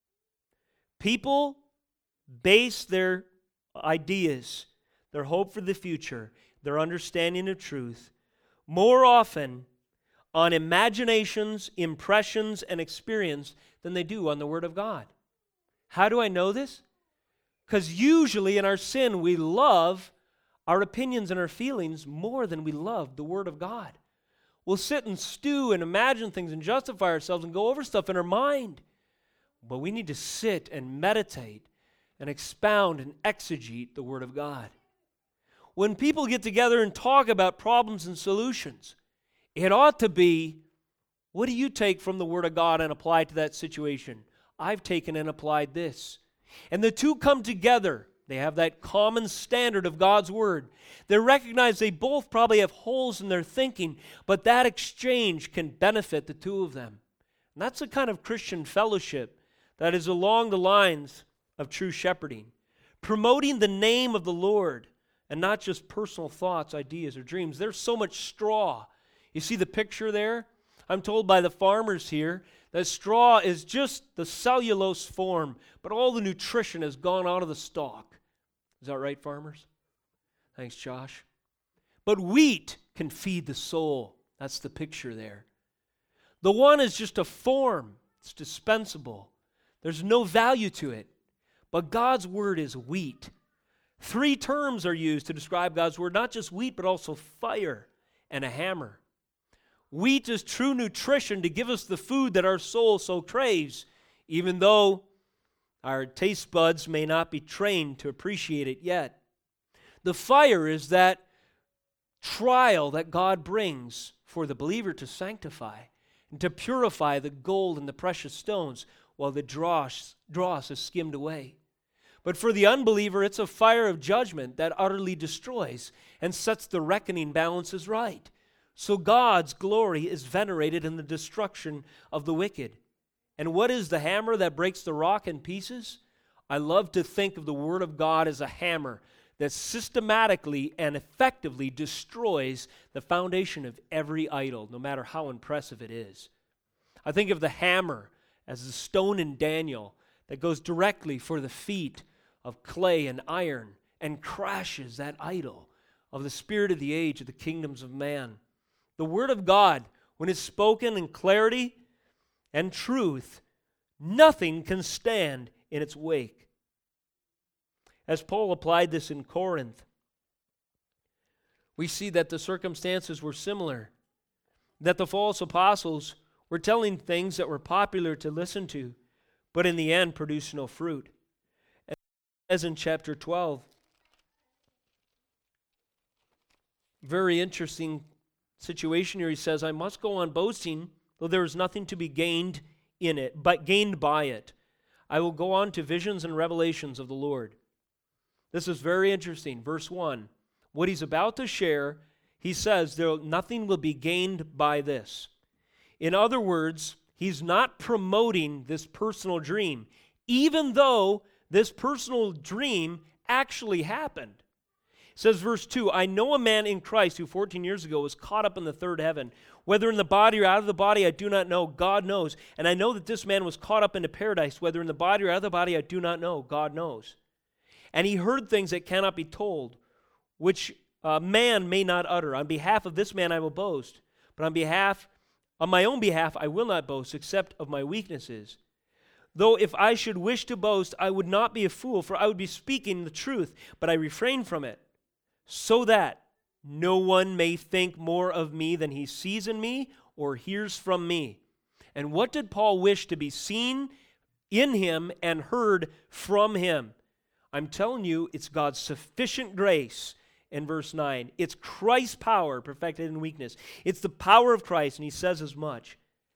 [SPEAKER 1] People base their ideas, their hope for the future, their understanding of truth, more often on imaginations, impressions, and experience than they do on the Word of God. How do I know this? Because usually in our sin we love our opinions and our feelings more than we love the Word of God. We'll sit and stew and imagine things and justify ourselves and go over stuff in our mind. But we need to sit and meditate and expound and exegete the Word of God. When people get together and talk about problems and solutions, it ought to be, what do you take from the Word of God and apply to that situation? I've taken and applied this. And the two come together. They have that common standard of God's Word. They recognize they both probably have holes in their thinking, but that exchange can benefit the two of them. And that's the kind of Christian fellowship that is along the lines of true shepherding, promoting the name of the Lord and not just personal thoughts, ideas, or dreams. There's so much straw. You see the picture there? I'm told by the farmers here that straw is just the cellulose form, but all the nutrition has gone out of the stalk. Is that right, farmers? Thanks, Josh. But wheat can feed the soul. That's the picture there. The one is just a form. It's dispensable. There's no value to it. But God's Word is wheat. Three terms are used to describe God's Word, not just wheat, but also fire and a hammer. Wheat is true nutrition to give us the food that our soul so craves, even though our taste buds may not be trained to appreciate it yet. The fire is that trial that God brings for the believer to sanctify and to purify the gold and the precious stones while the dross, dross is skimmed away. But for the unbeliever, it's a fire of judgment that utterly destroys and sets the reckoning balances right. So God's glory is venerated in the destruction of the wicked. And what is the hammer that breaks the rock in pieces? I love to think of the Word of God as a hammer that systematically and effectively destroys the foundation of every idol, no matter how impressive it is. I think of the hammer as the stone in Daniel that goes directly for the feet of clay and iron and crashes that idol of the spirit of the age, of the kingdoms of man. The Word of God, when it's spoken in clarity and truth, nothing can stand in its wake. As Paul applied this in Corinth, we see that the circumstances were similar, that the false apostles were telling things that were popular to listen to, but in the end produced no fruit. As in chapter twelve, very interesting situation here. He says, I must go on boasting, though there is nothing to be gained in it, but gained by it. I will go on to visions and revelations of the Lord. This is very interesting. Verse one, what he's about to share, he says, there nothing will be gained by this. In other words, he's not promoting this personal dream, even though this personal dream actually happened. It says, verse two, I know a man in Christ who fourteen years ago was caught up in the third heaven. Whether in the body or out of the body, I do not know. God knows. And I know that this man was caught up into paradise. Whether in the body or out of the body, I do not know. God knows. And he heard things that cannot be told, which uh, man may not utter. On behalf of this man I will boast, but on behalf, on my own behalf I will not boast, except of my weaknesses. Though if I should wish to boast, I would not be a fool, for I would be speaking the truth, but I refrain from it, so that no one may think more of me than he sees in me or hears from me. And what did Paul wish to be seen in him and heard from him? I'm telling you, it's God's sufficient grace in verse nine. It's Christ's power perfected in weakness. It's the power of Christ, and he says as much.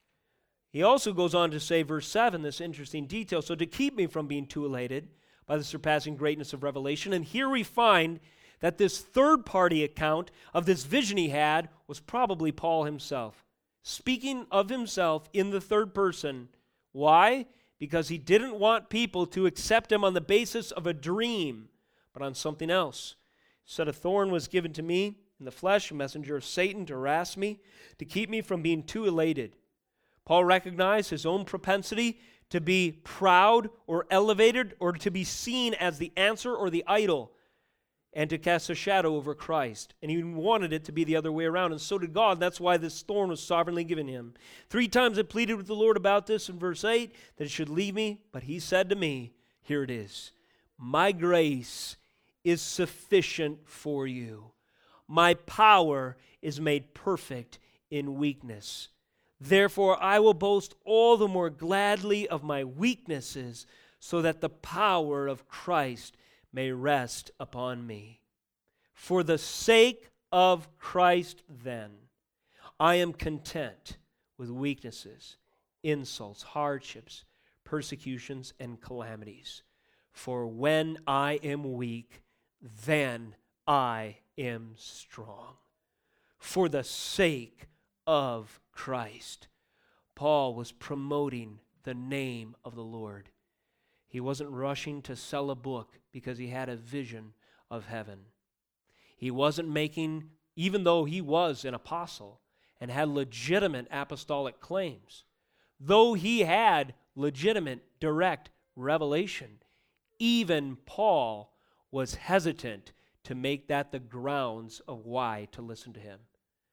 [SPEAKER 1] He also goes on to say, verse seven, this interesting detail, so to keep me from being too elated by the surpassing greatness of revelation. And here we find that this third-party account of this vision he had was probably Paul himself, speaking of himself in the third person. Why? Because he didn't want people to accept him on the basis of a dream, but on something else. He said, a thorn was given to me in the flesh, a messenger of Satan to harass me, to keep me from being too elated. Paul recognized his own propensity to be proud or elevated or to be seen as the answer or the idol and to cast a shadow over Christ. And he wanted it to be the other way around, and so did God. That's why this thorn was sovereignly given him. Three times I pleaded with the Lord about this in verse eight, that it should leave me, but he said to me, here it is, my grace is sufficient for you. My power is made perfect in weakness. Therefore, I will boast all the more gladly of my weaknesses, so that the power of Christ may rest upon me. For the sake of Christ, then, I am content with weaknesses, insults, hardships, persecutions, and calamities. For when I am weak, then I am strong. For the sake of Christ. Paul was promoting the name of the Lord. He wasn't rushing to sell a book because he had a vision of heaven. He wasn't making, even though he was an apostle and had legitimate apostolic claims, though he had legitimate direct revelation, even Paul was hesitant to make that the grounds of why to listen to him.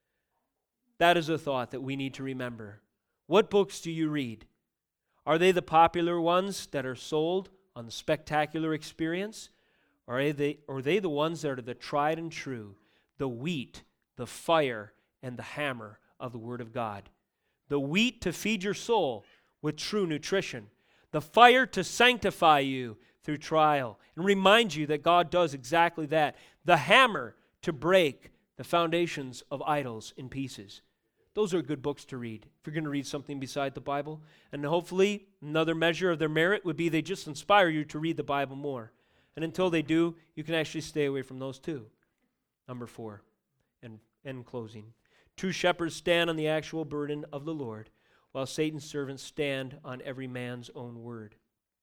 [SPEAKER 1] That is a thought that we need to remember. What books do you read? Are they the popular ones that are sold on the spectacular experience? Or are they, or are they the ones that are the tried and true, the wheat, the fire, and the hammer of the Word of God? The wheat to feed your soul with true nutrition. The fire to sanctify you through trial and remind you that God does exactly that. The hammer to break the foundations of idols in pieces. Those are good books to read if you're going to read something beside the Bible. And hopefully another measure of their merit would be they just inspire you to read the Bible more. And until they do, you can actually stay away from those too. Number four, and in closing. Two shepherds stand on the actual burden of the Lord, while Satan's servants stand on every man's own word.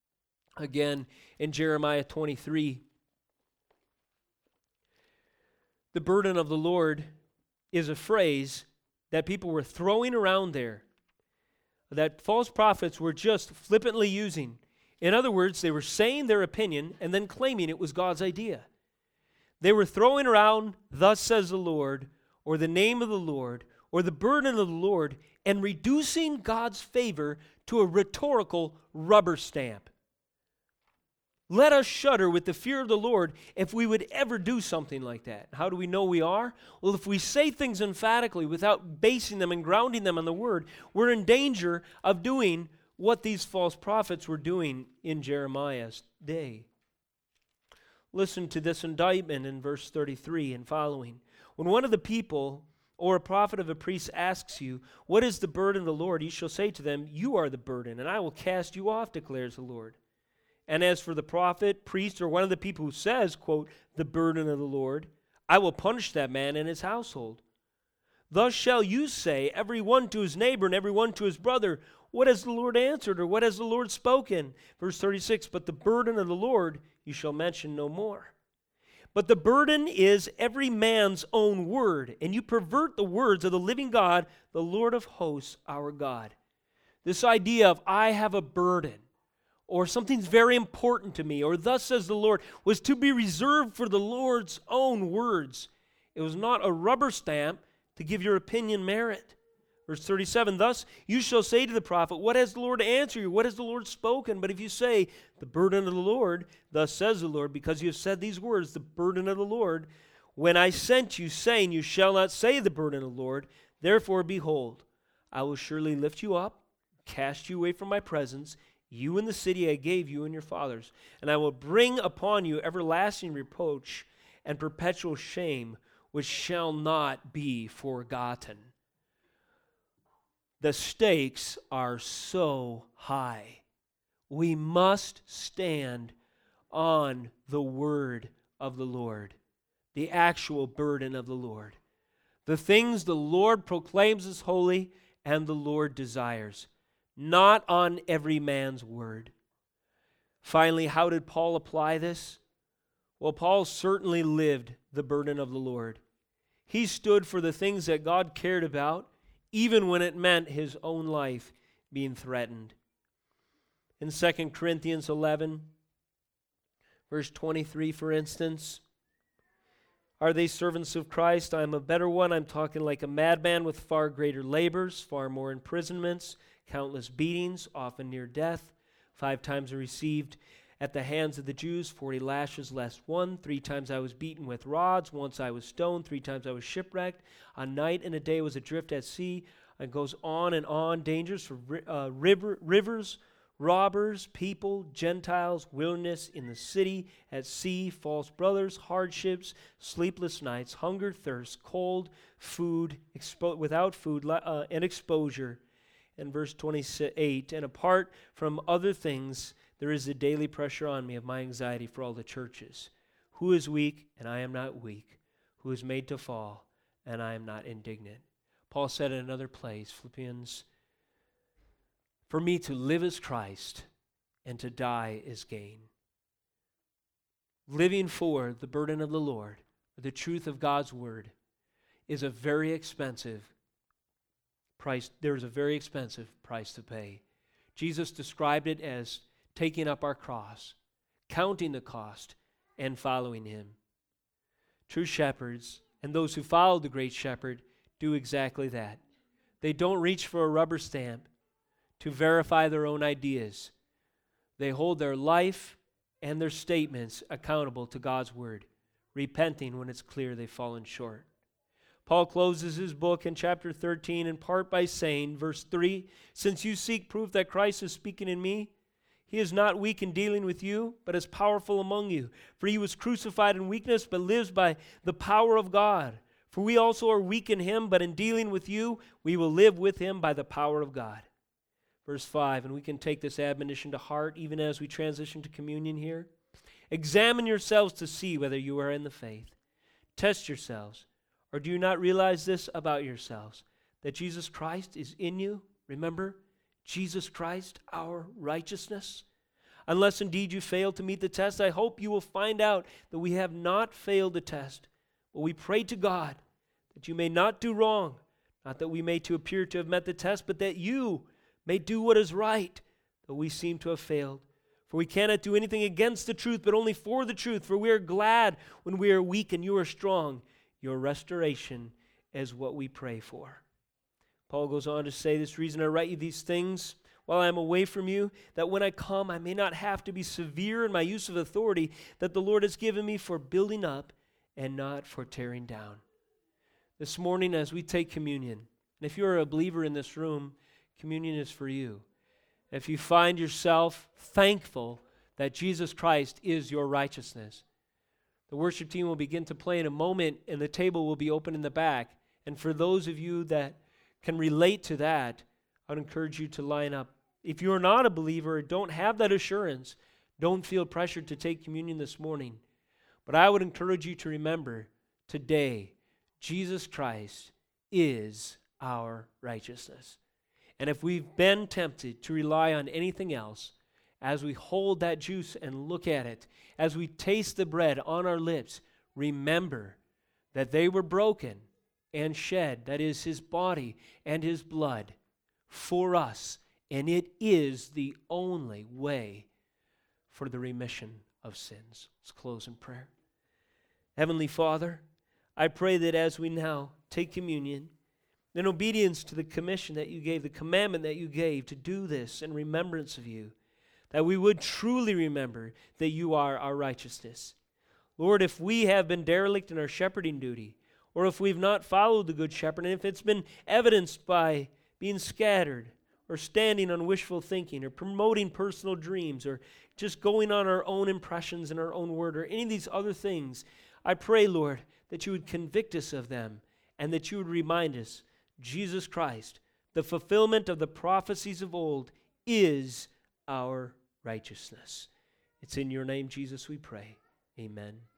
[SPEAKER 1] Again, in Jeremiah twenty-three, the burden of the Lord is a phrase that people were throwing around there, that false prophets were just flippantly using. In other words, they were saying their opinion and then claiming it was God's idea. They were throwing around, thus says the Lord, or the name of the Lord, or the burden of the Lord, and reducing God's favor to a rhetorical rubber stamp. Let us shudder with the fear of the Lord if we would ever do something like that. How do we know we are? Well, if we say things emphatically without basing them and grounding them on the Word, we're in danger of doing what these false prophets were doing in Jeremiah's day. Listen to this indictment in verse thirty-three and following. When one of the people or a prophet of a priest asks you, what is the burden of the Lord? You shall say to them, you are the burden, and I will cast you off, declares the Lord. And as for the prophet, priest, or one of the people who says, quote, the burden of the Lord, I will punish that man and his household. Thus shall you say, every one to his neighbor and every one to his brother, what has the Lord answered, or what has the Lord spoken? Verse thirty-six, but the burden of the Lord you shall mention no more. But the burden is every man's own word, and you pervert the words of the living God, the Lord of hosts, our God. This idea of I have a burden, or something's very important to me, or thus says the Lord, was to be reserved for the Lord's own words. It was not a rubber stamp to give your opinion merit. Verse thirty-seven, thus you shall say to the prophet, what has the Lord answered you? What has the Lord spoken? But if you say, the burden of the Lord, thus says the Lord, because you have said these words, the burden of the Lord, when I sent you, saying, you shall not say the burden of the Lord, therefore behold, I will surely lift you up, cast you away from my presence, you and the city I gave you and your fathers, and I will bring upon you everlasting reproach and perpetual shame, which shall not be forgotten. The stakes are so high. We must stand on the word of the Lord, the actual burden of the Lord, the things the Lord proclaims as holy and the Lord desires, not on every man's word. Finally, how did Paul apply this? Well, Paul certainly lived the burden of the Lord. He stood for the things that God cared about, even when it meant his own life being threatened. In Second Corinthians eleven, verse twenty-three, for instance, are they servants of Christ? I am a better one. I'm talking like a madman with far greater labors, far more imprisonments, countless beatings, often near death. Five times I received at the hands of the Jews forty lashes less one. Three times I was beaten with rods. Once I was stoned. Three times I was shipwrecked. A night and a day was adrift at sea. It goes on and on. Dangers for uh, river, rivers, robbers, people, Gentiles, wilderness, in the city, at sea, false brothers, hardships, sleepless nights, hunger, thirst, cold, food, expo- without food, uh, and exposure. And verse twenty-eight, and apart from other things, there is a daily pressure on me of my anxiety for all the churches. Who is weak, and I am not weak? Who is made to fall, and I am not indignant? Paul said in another place, Philippians, for me to live is Christ, and to die is gain. Living for the burden of the Lord, the truth of God's word, is a very expensive price. There is a very expensive price to pay. Jesus described it as taking up our cross, counting the cost, and following him. True shepherds and those who follow the great shepherd do exactly that. They don't reach for a rubber stamp to verify their own ideas. They hold their life and their statements accountable to God's word, repenting when it's clear they've fallen short. Paul closes his book in chapter thirteen in part by saying, verse three, since you seek proof that Christ is speaking in me, he is not weak in dealing with you, but is powerful among you. For he was crucified in weakness, but lives by the power of God. For we also are weak in him, but in dealing with you, we will live with him by the power of God. Verse five, and we can take this admonition to heart even as we transition to communion here. Examine yourselves to see whether you are in the faith. Test yourselves. Or do you not realize this about yourselves, that Jesus Christ is in you? Remember, Jesus Christ, our righteousness. Unless indeed you fail to meet the test, I hope you will find out that we have not failed the test. But we pray to God that you may not do wrong, not that we may to appear to have met the test, but that you may do what is right, though we seem to have failed. For we cannot do anything against the truth, but only for the truth. For we are glad when we are weak and you are strong. Your restoration is what we pray for. Paul goes on to say, this reason I write you these things while I am away from you, that when I come I may not have to be severe in my use of authority that the Lord has given me for building up and not for tearing down. This morning as we take communion, and if you're a believer in this room, communion is for you. If you find yourself thankful that Jesus Christ is your righteousness, the worship team will begin to play in a moment and the table will be open in the back. And for those of you that can relate to that, I'd encourage you to line up. If you're not a believer or don't have that assurance, don't feel pressured to take communion this morning. But I would encourage you to remember today, Jesus Christ is our righteousness. And if we've been tempted to rely on anything else, as we hold that juice and look at it, as we taste the bread on our lips, remember that they were broken and shed, that is his body and his blood, for us. And it is the only way for the remission of sins. Let's close in prayer. Heavenly Father, I pray that as we now take communion, in obedience to the commission that you gave, the commandment that you gave to do this in remembrance of you, that we would truly remember that you are our righteousness. Lord, if we have been derelict in our shepherding duty, or if we've not followed the Good Shepherd, and if it's been evidenced by being scattered, or standing on wishful thinking, or promoting personal dreams, or just going on our own impressions and our own word, or any of these other things, I pray, Lord, that you would convict us of them, and that you would remind us, Jesus Christ, the fulfillment of the prophecies of old, is our righteousness. It's in your name, Jesus, we pray. Amen.